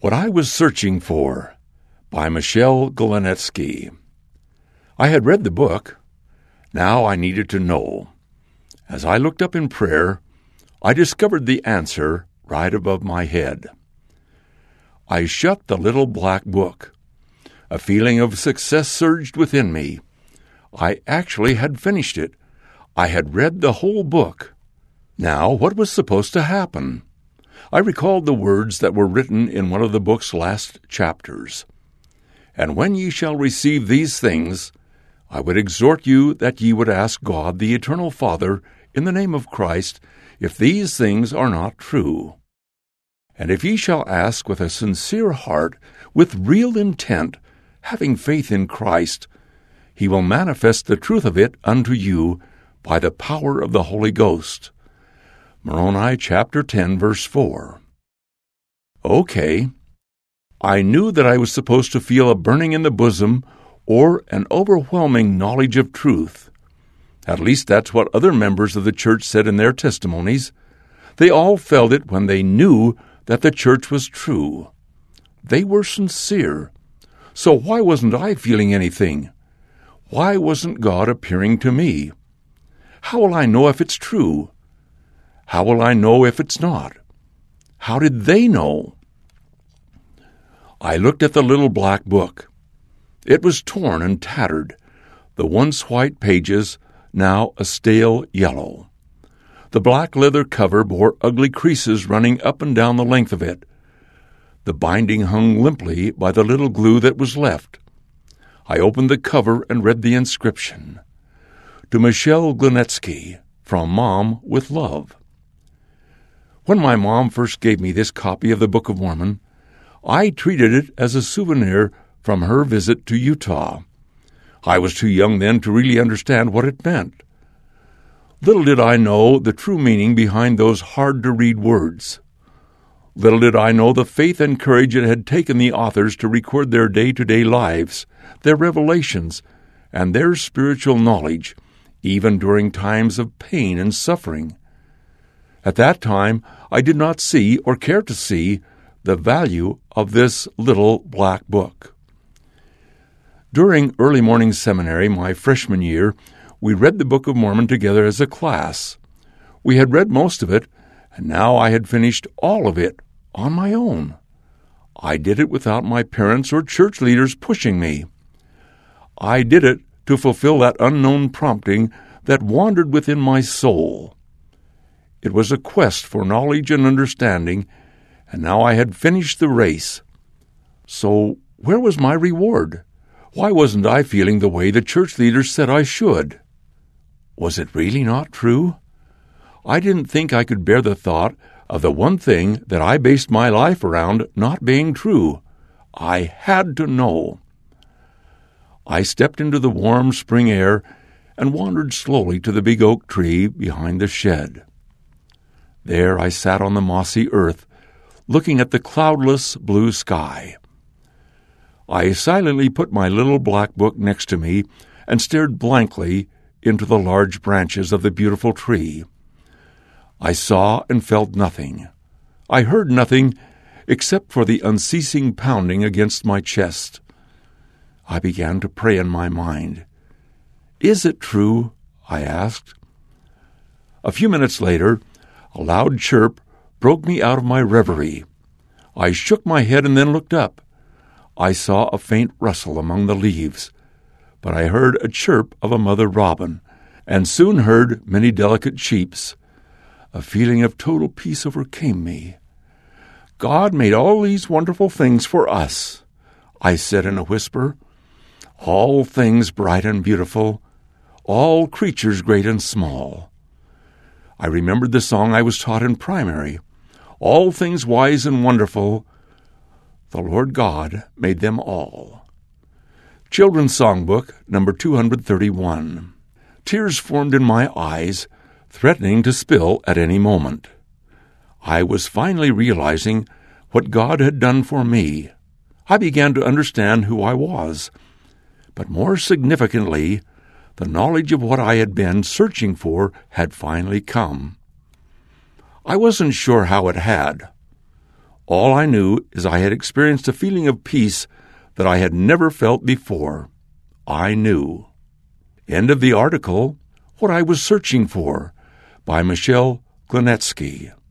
What I Was Searching For by Michelle Golonetsky. I had read the book. Now I needed to know. As I looked up in prayer, I discovered the answer right above my head. I shut the little black book. A feeling of success surged within me. I actually had finished it. I had read the whole book. Now, what was supposed to happen? I recalled the words that were written in one of the book's last chapters. And when ye shall receive these things, I would exhort you that ye would ask God, the eternal Father, in the name of Christ, if these things are not true. And if ye shall ask with a sincere heart, with real intent, having faith in Christ, he will manifest the truth of it unto you by the power of the Holy Ghost. Moroni chapter 10, verse 4. Okay. I knew that I was supposed to feel a burning in the bosom or an overwhelming knowledge of truth. At least that's what other members of the church said in their testimonies. They all felt it when they knew that the church was true. They were sincere. So why wasn't I feeling anything? Why wasn't God appearing to me? How will I know if it's true? How will I know if it's not? How did they know? I looked at the little black book. It was torn and tattered, the once white pages now a stale yellow. The black leather cover bore ugly creases running up and down the length of it. The binding hung limply by the little glue that was left. I opened the cover and read the inscription. To Michelle Golonetsky, from Mom with Love. When my mom first gave me this copy of the Book of Mormon, I treated it as a souvenir from her visit to Utah. I was too young then to really understand what it meant. Little did I know the true meaning behind those hard-to-read words. Little did I know the faith and courage it had taken the authors to record their day-to-day lives, their revelations, and their spiritual knowledge, even during times of pain and suffering. At that time, I did not see or care to see the value of this little black book. During early morning seminary, my freshman year, we read the Book of Mormon together as a class. We had read most of it, and now I had finished all of it on my own. I did it without my parents or church leaders pushing me. I did it to fulfill that unknown prompting that wandered within my soul. It was a quest for knowledge and understanding, and now I had finished the race. So where was my reward? Why wasn't I feeling the way the church leaders said I should? Was it really not true? I didn't think I could bear the thought of the one thing that I based my life around not being true. I had to know. I stepped into the warm spring air and wandered slowly to the big oak tree behind the shed. There I sat on the mossy earth, looking at the cloudless blue sky. I silently put my little black book next to me and stared blankly into the large branches of the beautiful tree. I saw and felt nothing. I heard nothing except for the unceasing pounding against my chest. I began to pray in my mind. "Is it true?" I asked. A few minutes later, a loud chirp broke me out of my reverie. I shook my head and then looked up. I saw a faint rustle among the leaves, but I heard a chirp of a mother robin, and soon heard many delicate cheeps. A feeling of total peace overcame me. God made all these wonderful things for us, I said in a whisper. All things bright and beautiful, all creatures great and small. I remembered the song I was taught in primary. All things wise and wonderful, the Lord God made them all. Children's Songbook, number 231. Tears formed in my eyes, threatening to spill at any moment. I was finally realizing what God had done for me. I began to understand who I was. But more significantly, the knowledge of what I had been searching for had finally come. I wasn't sure how it had. All I knew is I had experienced a feeling of peace that I had never felt before. I knew. End of the article, What I Was Searching For, by Michelle Glenetsky.